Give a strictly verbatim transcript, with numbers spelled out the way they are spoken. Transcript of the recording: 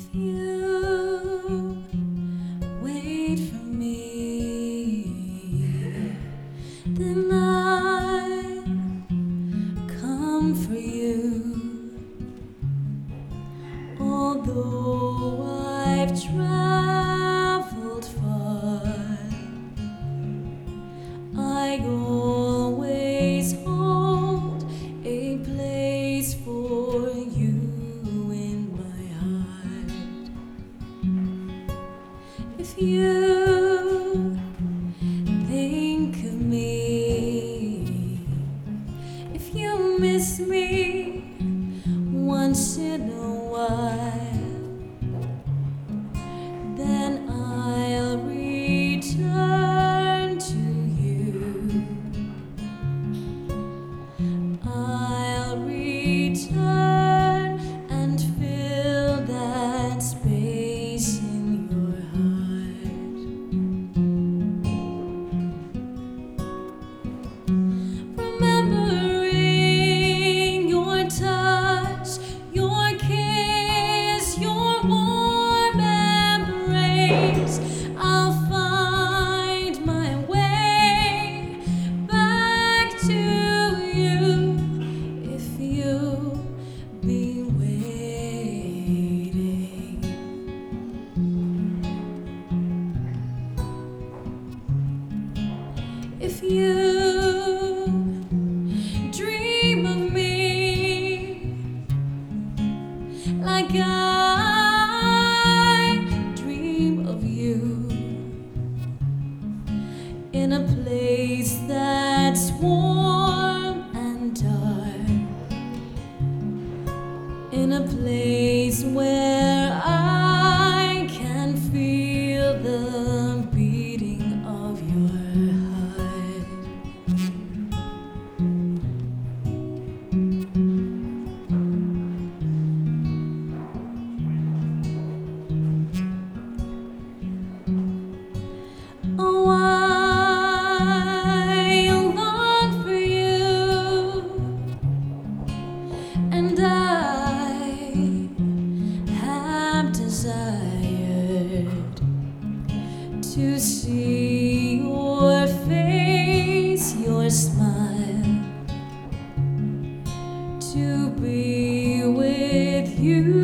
you wait for me, then I come for you. Although I've traveled far, I always hold a place for you in my heart. If you think of me, if you miss me once in a while, then I'll return to you. I'll return and fill that space in your heart. Remembering your touch, your kiss, your warm embrace, I'll find my way back to you if you'll be waiting. If you dream of me like I dream of you, in a place that's warm and dark, in a place where I can feel the beating of your heart. Oh, I long for you, and I have desired to see your face, your smile, to be with you.